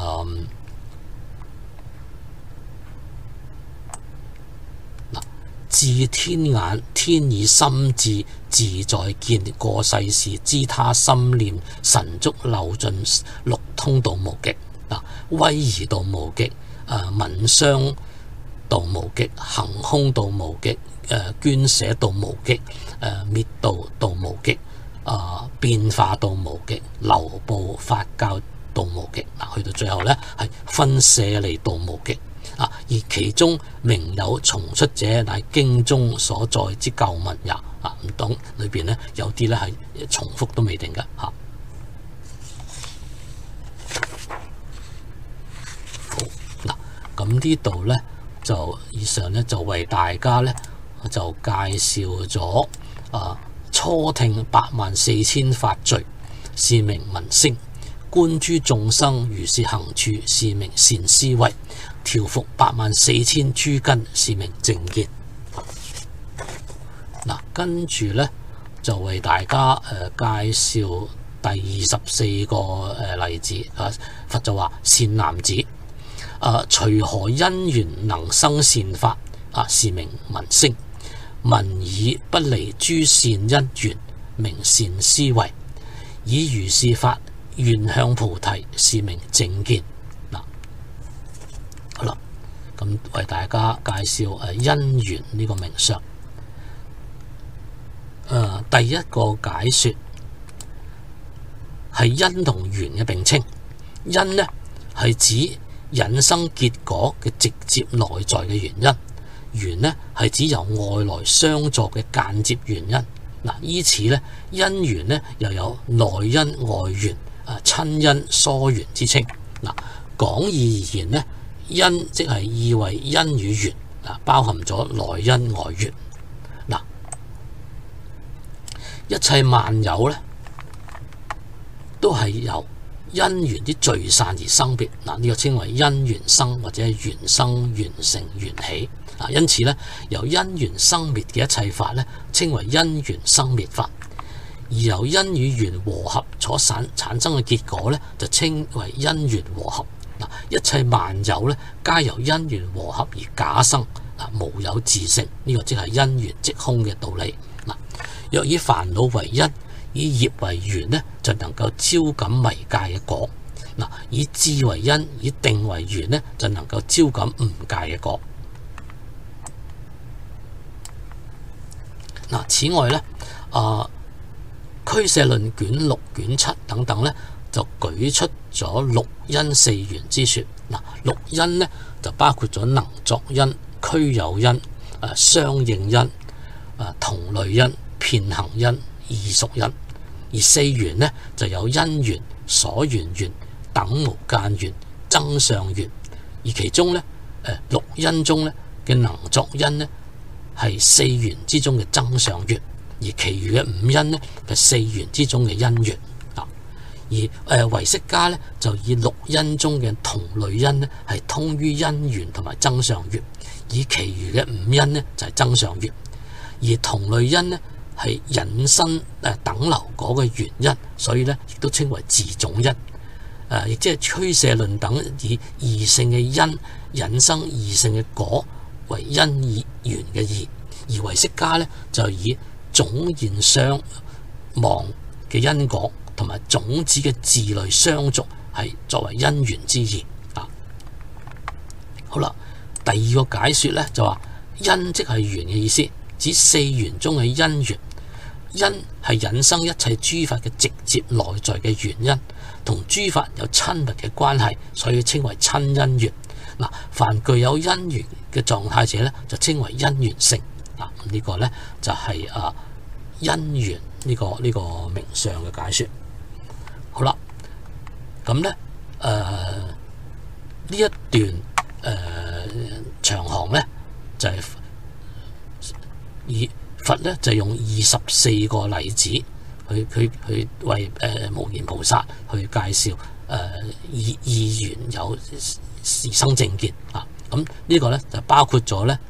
至天眼，天以心智自在見，過世時知他心念，神足漏盡六通道無極。威儀道無極，聞香道無極，行空道無極，捐捨道無極，滅道無極，變化道無極，流布法教道無極。去到最後呢，係分舍利道無極。而其中名有重出者，乃經中所在之舊文也。唔懂裏邊呢，有啲呢係重複都未定嘅。咁呢度呢，就以上呢，就為大家呢，就介紹咗初聽84000法序，是名聞聲；觀諸眾生如是行處，是名善思維；調伏84000諸根，是名正見。跟住呢，就為大家介紹第24個例子。佛就話：善男子，隨何因緣能生善法？是名聞聲。聞已不離諸善因緣，名善思維。以如是法願向菩提，是名正見。好啦，咁為大家介紹因緣呢個名相。第一個解說係因同緣嘅並稱。因呢係指引生結果嘅直接內在嘅原因，緣呢係指由外來相助嘅間接原因。依此呢，因緣呢又有內因外緣、親因疏緣之稱。廣義而言呢，因即係意為因與緣，包含咗內因外緣。一切萬有呢，都係由因緣之聚散而生別。呢個稱為因緣生，或者係緣生、緣成、緣起。因此呢，由因緣生滅嘅一切法呢，稱為因緣生滅法；而由因與緣和合所產生嘅結果呢，就稱為因緣和合。一切萬有呢，皆由因緣和合而假生，無有自性。呢個即係因緣即空嘅道理。若以煩惱為因，以業為緣呢，就能夠招感迷界嘅果。以智為因，以定為緣呢，就能夠招感悟界嘅果。此外呢，俱舍論卷6、卷7等等呢，就舉出咗六因四緣之說。六因呢，就包括咗能作因、俱有因、相應因、 同類因、遍行因、異熟因。而四緣呢，就有因緣、所緣緣、等無間緣、增上緣。而其中呢，六因中呢嘅能作因呢，係四緣之中嘅增上緣，而其餘嘅五因呢，係四緣之中嘅因緣。而唯識家呢，就以六因中嘅同類因呢，係通於因緣同埋增上緣，以其餘嘅五因呢，就係增上緣。而同類因呢，係引申等流果嘅原因，所以呢亦都稱為自種因。亦即係俱舍論等以異性嘅因引生異性嘅果為因而緣嘅義，而唯識家呢，就以種現相忘嘅因果同埋種子嘅自類相續係作為因緣之義。好啦，第二個解說呢，就話因即係緣嘅意思，指四緣中嘅因緣。因係引生一切諸法嘅直接內在嘅原因，同諸法有親密嘅關係，所以稱為親因緣。凡具有因緣嘅狀態者呢，就稱為因緣性。呢個呢，就係因緣呢個名相嘅解說。好啦，咁呢，呢一段長行呢，就係以佛呢，就用24個例子去為無言菩薩去介紹意緣有而生正見。咁呢個呢，就包括咗呢，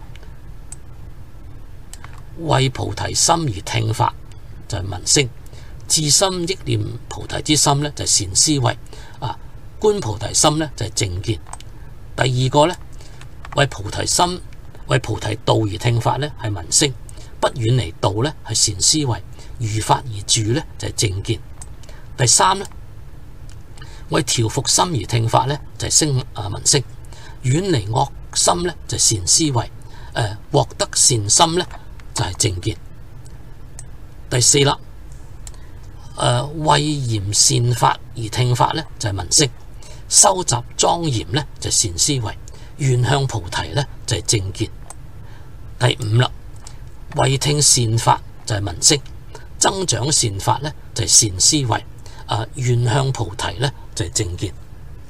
為菩提心而聽法就係聞聲，至心憶念菩提之心呢，就係善思維。觀菩提心呢，就係正見。第二個呢，為菩提心為菩提道而聽法呢，係聞聲。不遠離道呢，係善思維，如法而住呢，就係正見。第三呢，為調伏心而聽法呢，就係聞聲。遠離惡心呢，就係善思維，獲得善心呢，就係正見。第四啦，為嚴善法而聽法呢，就係聞聲。收集莊嚴呢，就係善思維，願向菩提呢，就係正見。第五啦，為聽善法就係聞聲，增長善法呢，就係善思維，願向菩提呢，就係正見。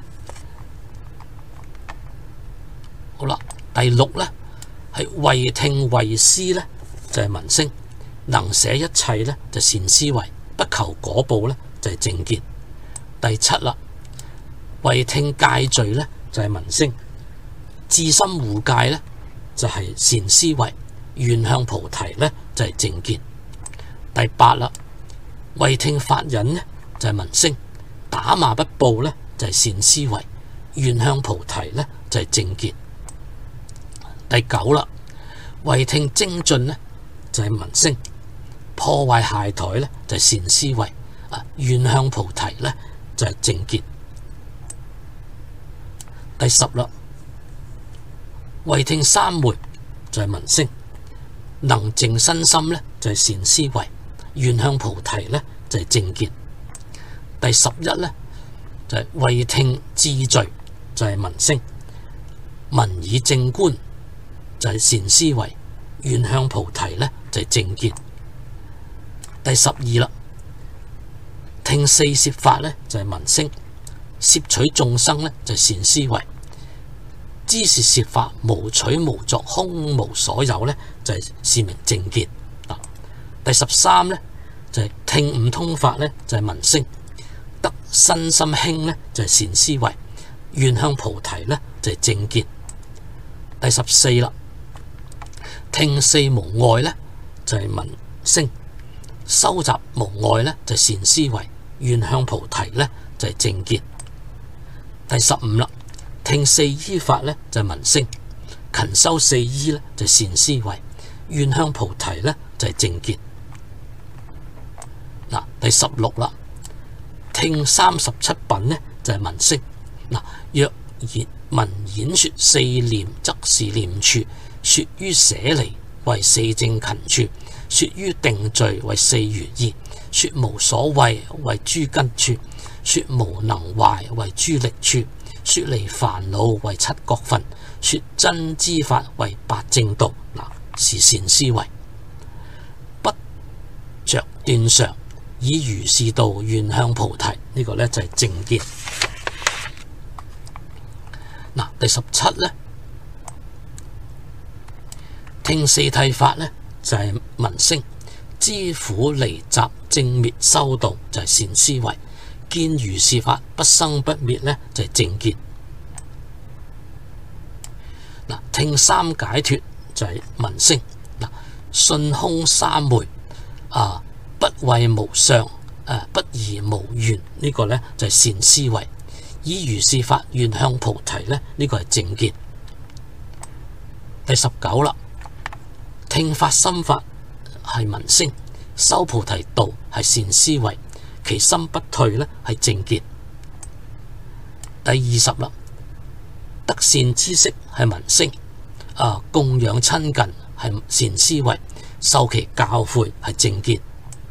好啦，第六呢，係為聽為思呢，就係聞聲，能捨一切呢，就善思維，不求果報呢，就係正見。第七啦，為聽戒罪呢，就係聞聲，至心護戒呢，就係善思維，願向菩提呢，就係正見。第八啦，為聽法忍呢，就係聞聲，打罵不報呢，就係善思維，願向菩提呢，就係正見。第九啦，為聽精進呢，就係聞聲，破壞懈怠呢，就係善思維，願向菩提呢，就係正見。第十啦，為聽三昧就係聞聲，能靜身心呢，就係善思維，願向菩提呢，就係正見。第11呢，就係為聽智罪就係聞聲，聞以正觀就係善思維，願向菩提呢，就係正見。第12啦，聽四攝法呢，就係聞聲，攝取眾生呢，就係善思維，知是攝法無取無作空無所有呢，就係是名正見。第13呢，就係聽五通法呢，就係聞聲，得身心輕呢，就係善思維，願向菩提呢，就係正見。第14啦，聽四無礙呢，就係聞聲，收集無礙呢，就係善思維，願向菩提呢，就係正見。第15啦，聽四依法呢，就係聞聲，勤修四依呢，就係善思維，願向菩提呢，就係正見。第16啦，聽37品呢，就係聞聲。若聞演說四念，則是念處；說於捨離，為四正勤處；說於定罪，為四如意；說無所謂，為諸根處；說無能壞，為諸力處；說離煩惱，為七覺分；說真知法，為八正道。是善思維。 着斷常，以如是道願向菩提。呢個呢就係正見。嗱，第17呢，聽四諦法呢，就係聞聲，知苦離集正滅修道就係善思維，見如是法不生不滅呢，就係正見。嗱，聽三解脫就係聞聲。嗱，信空三昧不畏無相不疑無緣，呢個呢就係善思維，以如是法願向菩提呢，呢個係正見。第19啦，聽法心法係聞聲，修菩提道係善思維，其心不退呢係正見。第20啦，得善知識係聞聲，供養親近係善思維，受其教誨係正見。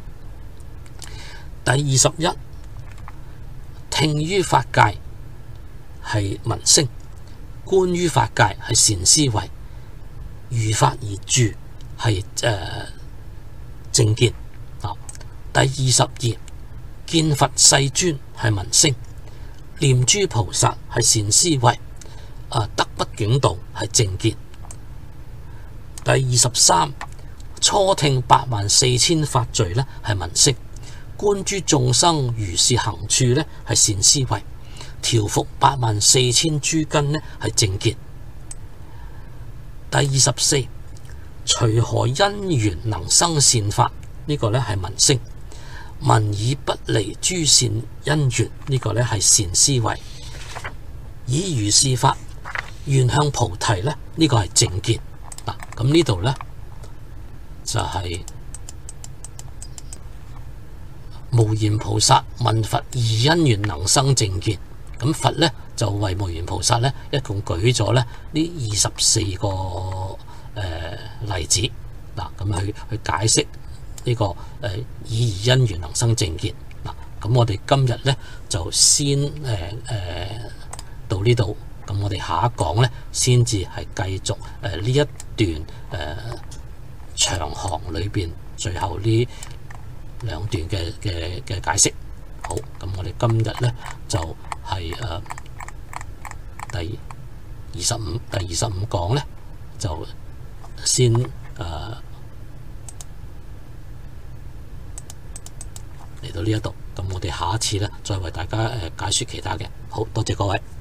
第21，聽於法界係聞聲，觀於法界係善思維，如法而住係正見。第22，見佛世尊係聞聲，念諸菩薩係善思維，得不境道係正見。第23，初聽84000法序呢係聞聲，觀諸眾生如是行處呢係善思維，調伏84000諸根呢係正見。第24，隨何因緣能生善法，呢個呢係聞聲，聞已不離諸善因緣，呢個呢係善思維，以如是法願向菩提呢，呢個係正見。嗱，咁呢度呢，就係無緣菩薩問佛二因緣能生正見，咁佛呢，就為無緣菩薩呢一共舉咗呢24個例子，嗱，咁去解釋呢個以二因緣能生正見。嗱，咁我哋今日呢，就先到呢度，咁我哋下一講呢，先至係繼續呢一段長行裏邊最後呢2段嘅解釋。好，咁我哋今日呢，就係第25講呢，就先嚟到呢一度，咁我哋下一次呢，再為大家解說其他嘅。好多謝各位。